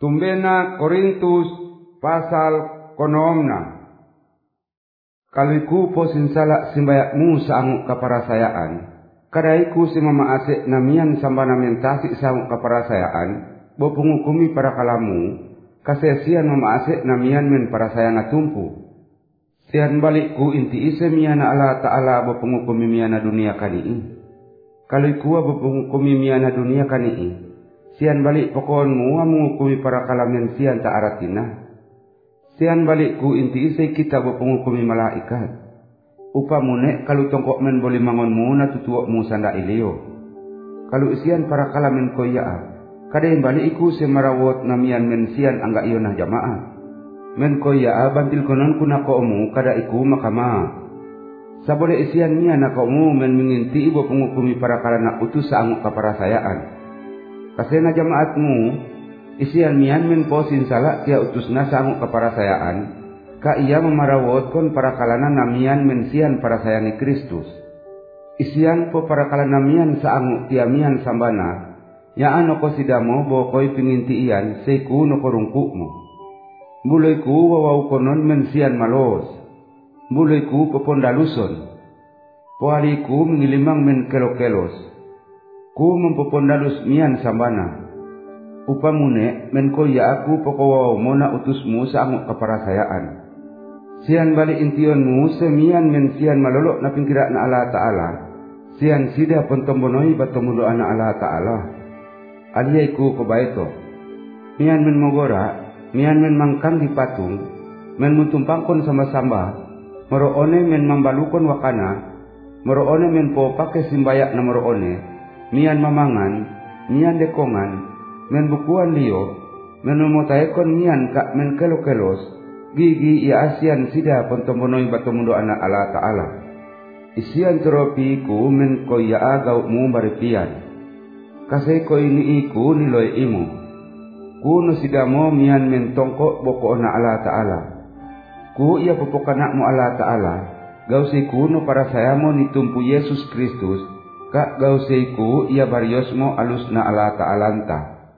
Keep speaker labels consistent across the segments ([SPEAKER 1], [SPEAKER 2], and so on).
[SPEAKER 1] Tumbena Korintus pasal konomna. Kaliku posin salak simbayakmu saangu kaparasayaan. Kadaiku si mamaasik namian sambana mentasi saangu kaparasayaan. Bo pengukumi para kalamu. Kasesian mamaasik namian men parasayang atumpu. Sian balikku inti ise miana Allah Ta'ala bo pengukumi miana dunia kani'i. Kaliku bo pengukumi miana dunia kani'i. Sian balik pokonmu mengukumi para kalamen sian tak aratina. Sian balikku inti ise kita bo pengukumi malaikat. Upamune kalau tongkok men boleh mangonmu na tutuokmu sanda ilio. Kalau isian para kalamen koyaa. Kadang balikku semarawot namian men sian angga iyo nah jamaah. Men koyaa bantil konon kuna komu kada iku makama. Sabole isian mian na komu men menginti ibo pengukumi para kalana utus saangu kaparasayaan. Kasena jamaatmu isian mian men posin salak tia utusna saangu kaparasayaan. Ka ia memarawot kon para kalana namian men sian parasayangi Kristus. Isian po para kalana mian saangu tia mian sambana. Ya ano ko sidamo bo ko'y pingintiian seiku no korungkukmo. Buloyku wawaw konon men sian malos. Buloyku popondaluson. Poaliku mengilimang men kelokelos. Ku mempopondalus mian sambana. Upamune men koya aku pokowaw mo na utusmu saangu kaparasayaan. Sian balik intionmu semian men sian malolok na pingkira na Allah Ta'ala. Sian sida pontombonoy batomulo na Allah Ta'ala. Aliyaiku kebaito. Mian men mogora, mian men mangkang di patung, men mutumpangkon sama-sama, moroone men mambalukon wakana, moroone men po pake simbayak na moroone, mian mamangan, mian dekongan, men bukuan liyo, men memotaekon mian kak men kelos, gigi ia asian sida pontomonoy batomundo anak Allah Ta'ala. Isian teropiku men koya agaukmu baripian. Kasay ko ini iku niloy imo. Kuno sidamo mian men tongko boko na Allah Ta'ala. Ku iya popokanak mo Allah Ta'ala. Gausay kuno para sayamo nitumpu Yesus Kristus. Kak gausay ku iya barios mo alus na Allah Ta'alanta.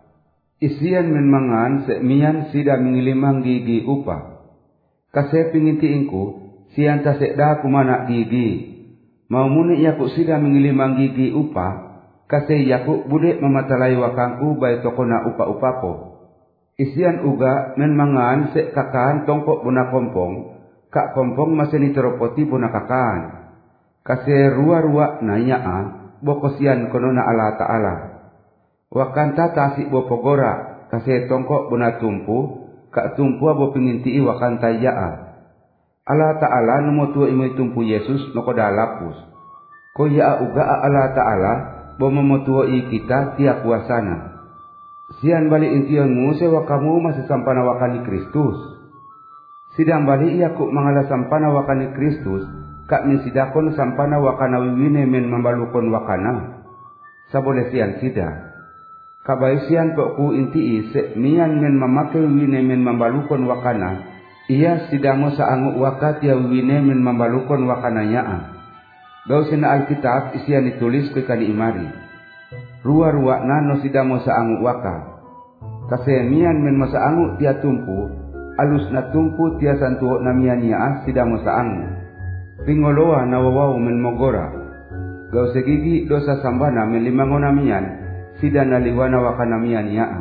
[SPEAKER 1] Isian men mangan se mian sida mengilimang gigi upa. Kasay pingintiinku siyan ta sekda kumana gigi. Mau muni iya ku sida mengilimang gigi upa. Kasih yaku bude mematalai wakangku bai tokona upa-upako. Isian uga men mangan sek kakaan tongkok buna kompong. Kak kompong masih niteropoti buna kakaan. Kasih rua-rua na nyaa bokosian konona Allah Ta'ala. Wakanta tasik bopogora kasih tongkok buna tumpu. Kak tumpu abo pingintii wakanta yaa. Allah Ta'ala numotua imo tumpu Yesus nokoda lapus. Ko yaa uga Allah Ta'ala. Bo memotuoi kita tiap kuasana. Sian balik intionmu sewa kamu masih sampana wakani Kristus. Sidang balik iaku mangala sampana wakani Kristus. Kak minsidakon sampana wakana wiwine men membalukon wakana. Sabole sian sida. Kabai sian pokku intii se mian men memakai wiwine men membalukon wakana. Ia sidamo saangu wakat ya wiwine men membalukon wakananya. Gausina Alkitab isian ditulis ke kali imari. Rua-rua nano sidamo saangu waka. Kasemian men masaangu tia tumpu. Alus na tumpu tia santuo na mian yaa sidamo saangu. Pingoloa na wawaw men mogora. Gause gigi dosa sambana men limangon na mian. Sida na liwana waka na mian yaa.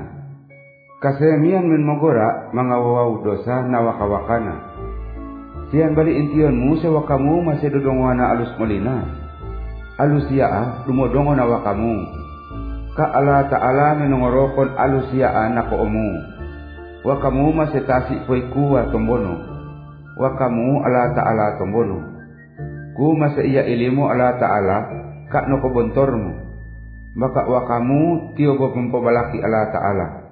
[SPEAKER 1] Kasemian men mogora mga wawaw dosa na waka-wakana. Sian balik intionmu sewa kamu masih dodongwana alus molina. Alus yaa dumodongo na wakamu. Ka Allah Ta'ala menongorokon alus yaa na koomu. Wakamu masih tasik poikuwa tombono. Wakamu Allah Ta'ala tombono. Ku masih iya ilimu Allah Ta'ala kak noko bontormu. Maka wakamu tiogo pempobalaki Allah Ta'ala.